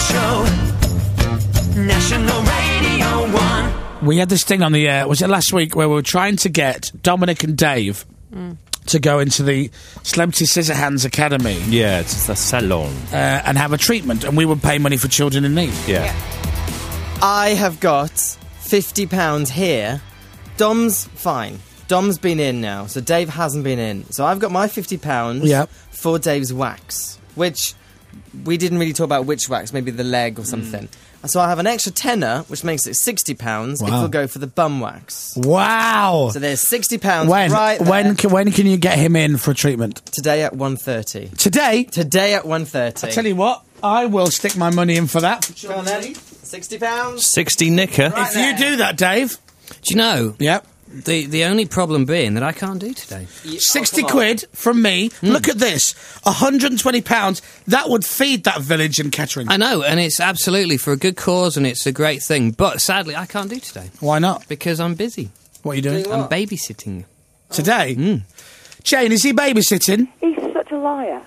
Show. National Radio 1. We had this thing on the air, was it last week, where we were trying to get Dominic and Dave to go into the Celebrity Scissorhands Academy. Yeah, it's a salon. And have a treatment, and we would pay money for children in need. Yeah. I have got £50 here. Dom's fine. Dom's been in now, so Dave hasn't been in. So I've got my £50 for Dave's wax, which we didn't really talk about which wax, maybe the leg or something. So I have an extra tenner, which makes it £60 if we'll go for the bum wax. Wow! So there's £60 right there. When can you get him in for a treatment? Today at 1:30. Today? Today at 1:30. I tell you what, I will stick my money in for that. Go on then. £60. 60 nicker. Right If you do that, Dave. Do you know? Yep. The only problem being that I can't do today. 60 quid from me. Look at this. £120. That would feed that village in Kettering. I know, and it's absolutely for a good cause, and it's a great thing. But sadly, I can't do today Why not? because I'm busy. What are you doing? I'm babysitting. Today? Jane, is he babysitting? He's such a liar.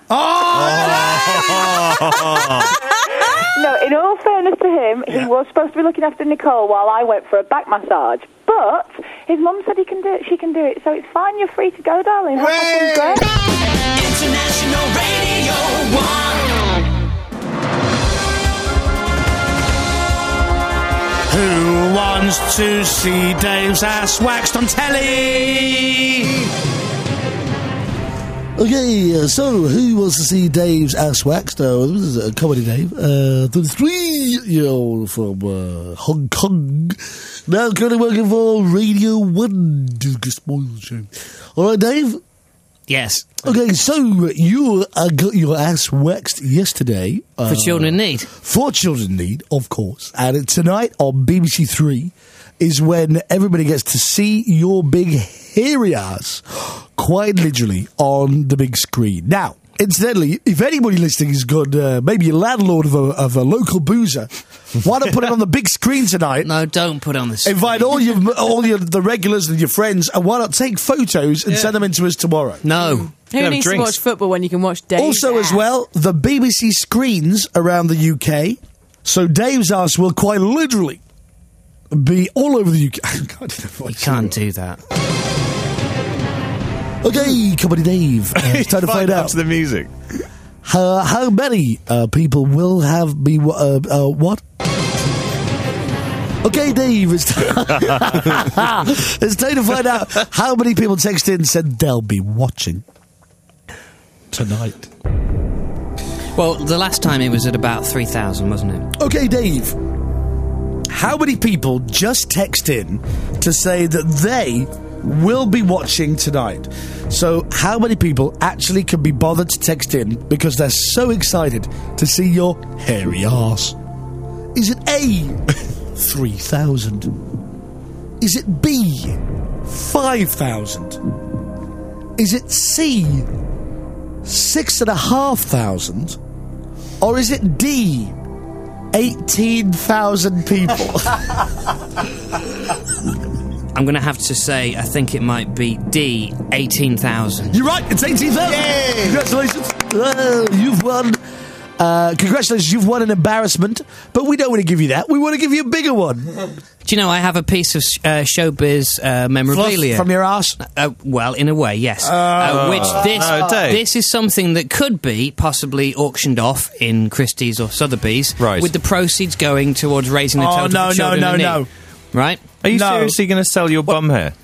Oh! No, in all fairness to him, he was supposed to be looking after Nicole while I went for a back massage. But his mum said he can do it, she can do it, so it's fine, you're free to go, darling. Have fun, great. International Radio 1. Who wants to see Dave's ass waxed on telly? Okay, so who wants to see Dave's ass waxed? This is a comedy Dave, 33-year-old from Hong Kong, now currently working for Radio 1. Spoil the show. All right, Dave? Yes. Okay, so you got your ass waxed yesterday. For children in need. For children in need, of course. And tonight on BBC Three is when everybody gets to see your big hairy ass, quite literally, on the big screen. Now, incidentally, if anybody listening is got maybe a landlord of a local boozer, why not put it on the big screen tonight? No, don't put it on the screen. Invite all the regulars and your friends, and why not take photos and send them in to us tomorrow? No. Who needs to watch football when you can watch Dave's Also, as well, the BBC screens around the UK, so Dave's ass will quite literally be all over the UK. You can't do that. Okay, Comedy Dave. It's time to find out. To the music. How many people will have me... what? Okay, Dave, it's time to find out how many people texted in and said they'll be watching tonight. Well, the last time it was at about 3,000, wasn't it? Okay, Dave. How many people just text in to say that they will be watching tonight? So how many people actually can be bothered to text in because they're so excited to see your hairy arse? Is it A, 3,000? Is it B, 5,000? Is it C, 6,500? Or is it D, 18,000 people? I'm going to have to say, I think it might be D, 18,000. You're right, it's 18,000. Congratulations. You've won. Congratulations, you've won an embarrassment, but we don't want to give you that. We want to give you a bigger one. Do you know, I have a piece of showbiz memorabilia. Fluff from your arse? Well, in a way, yes. This is something that could be possibly auctioned off in Christie's or Sotheby's, with the proceeds going towards raising the total for children in need. No. Right? Are you seriously going to sell your bum hair?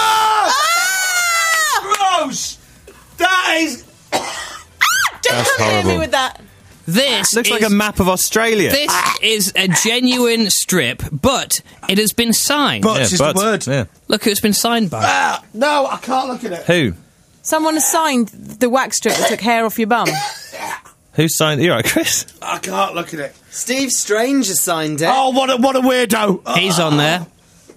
Gross! That is... That's horrible. with that. This looks like a map of Australia. This is a genuine strip, but it has been signed. But is the word. Yeah. Look who it's been signed by. No, I can't look at it. Who? Someone has signed the wax strip that took hair off your bum. Who signed? You're right, Chris. I can't look at it. Steve Strange has signed it. Oh, what a weirdo. He's on there.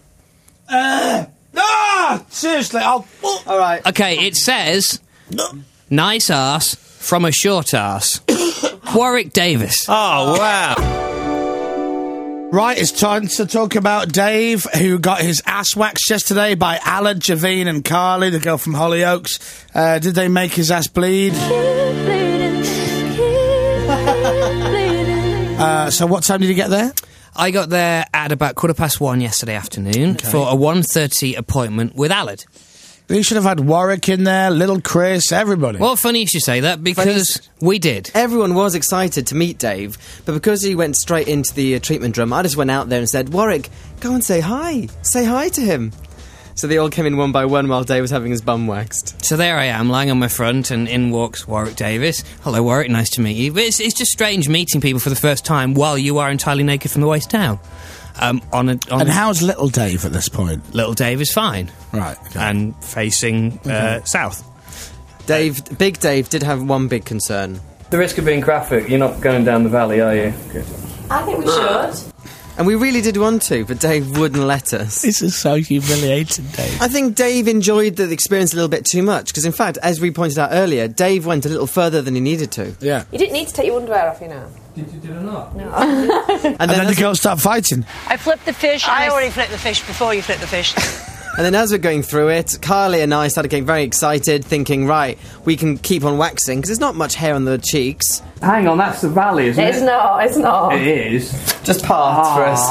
Seriously, All right. Okay, it says, nice arse from a short arse. Warwick Davis. Oh, wow. Right, it's time to talk about Dave, who got his ass waxed yesterday by Alan, Javine and Carly, the girl from Hollyoaks. Did they make his ass bleed? So what time did you get there? I got there at about 1:15 yesterday afternoon for a 1:30 appointment with Aled. You should have had Warwick in there, little Chris, everybody. Well, funny you should say that, because we did. Everyone was excited to meet Dave, but because he went straight into the treatment room, I just went out there and said, Warwick, go and say hi. Say hi to him. So they all came in one by one while Dave was having his bum waxed. So there I am, lying on my front, and in walks Warwick Davis. Hello, Warwick, nice to meet you. But it's just strange meeting people for the first time while you are entirely naked from the waist down. And how's little Dave at this point? Little Dave is fine. Right. Okay. And facing south. Big Dave did have one big concern. The risk of being graphic, you're not going down the valley, are you? I think we should. And we really did want to, but Dave wouldn't let us. This is so humiliating, Dave. I think Dave enjoyed the experience a little bit too much, because in fact, as we pointed out earlier, Dave went a little further than he needed to. Yeah. You didn't need to take your underwear off, you know. Did or not? No. and then the girls start fighting. I flipped the fish. I already flipped the fish before you flipped the fish. And then as we're going through it, Carly and I started getting very excited, thinking, right, we can keep on waxing, because there's not much hair on the cheeks. Hang on, that's the valley, isn't it? It's not. It is. Just part for us.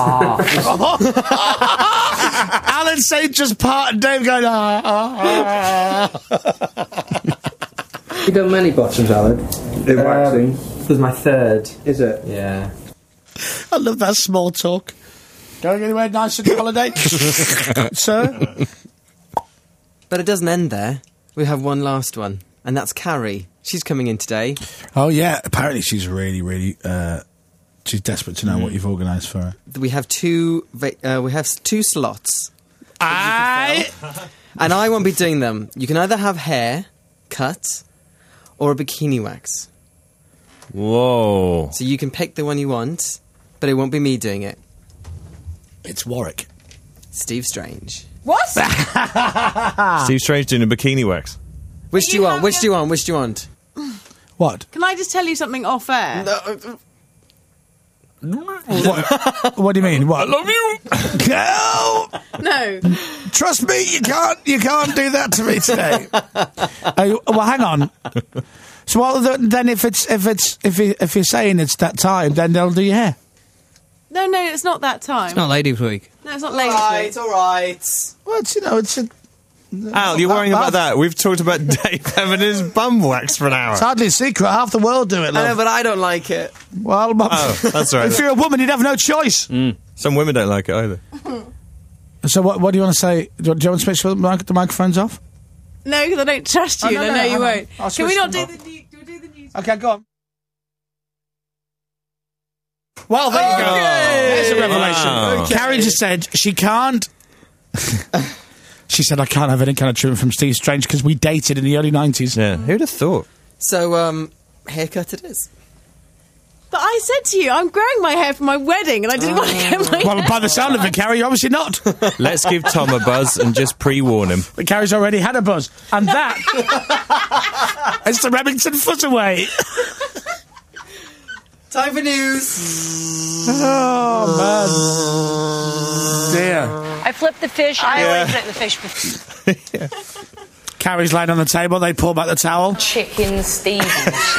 Alan saying just part, and Dave going, You've done many bottoms, Alan, in waxing. This was my third. Is it? Yeah. I love that small talk. Going anywhere nice on holiday? Sir? But it doesn't end there. We have one last one, and that's Carrie. She's coming in today. Oh, yeah. Apparently she's really, really... she's desperate to know what you've organised for her. We have two slots. And I won't be doing them. You can either have hair, cut, or a bikini wax. Whoa. So you can pick the one you want, but it won't be me doing it. It's Warwick. Steve Strange. What? Steve Strange doing a bikini wax. Which do you want? Which do you want? Which do you want? What? Can I just tell you something off air? What do you mean? What? I love you. No. Trust me, you can't do that to me today. Well, hang on. So then if you're saying it's that time, then they'll do your hair. No, it's not that time. It's not Ladies' Week. No, it's not Ladies' Week. It's all right. Well, it's a... Al, you're worrying about that. We've talked about Dave having his bum waxed for an hour. It's hardly a secret. Half the world do it, love. I know, but I don't like it. Well, that's right. If you're a woman, you'd have no choice. Some women don't like it either. So what do you want to say? Do you want to switch the microphones off? No, because I don't trust you, and I know you won't. Can we not do the news? Okay, go on. Well, there you go. There's a revelation. Wow. Carrie just said she can't... She said, I can't have any kind of treatment from Steve Strange because we dated in the early 90s. Yeah, who'd have thought? So, haircut it is. But I said to you, I'm growing my hair for my wedding, and I didn't want to get my Well, by the sound of it, Carrie, you're obviously not. Let's give Tom a buzz and just pre-warn him. But Carrie's already had a buzz. And that is the Remington Footaway. Time for news. Oh, man. Dear. I flipped the fish. I already flipped the fish before. Carrie's lying on the table. They pull back the towel. Chicken Stevens.